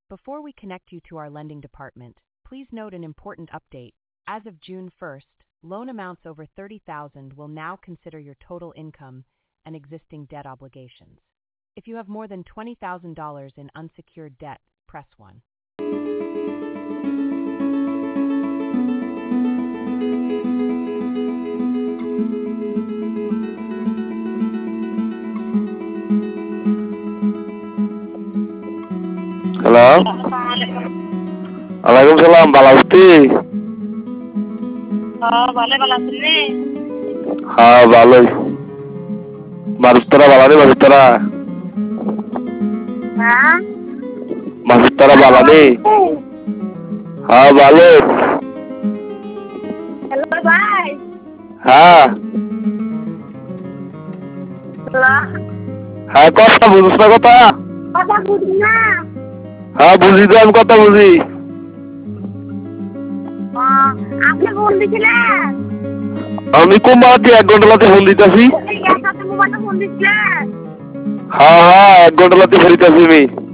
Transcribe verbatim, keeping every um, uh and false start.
Before we connect you to our lending department, please note an important update. As of June first, loan amounts over thirty thousand dollars will now consider your total income and existing debt obligations. If you have more than twenty thousand dollars in unsecured debt, press one. Halo. Waalaikumsalam, Pak Lauti. Oh, boleh balas ini. हाँ भालो Marustara balani Marustara Hah? Marustara balani हाँ भालो Hello, bye. हाँ Hello. हाँ কথা বুঝছ না কথা কথা বুঝি না। हाँ বুঝি তো আমি কথা বুঝি আহ, আপনি ফোন দিছিলেন? আমি কোম্পানিতে এক ঘন্টা লাতে ফোন দিতেছি এই এক হাতে মোবাইলটা ফোন দিছিলেন? হ্যাঁ হ্যাঁ এক ঘন্টা লাতে ফেরিতেছি আমি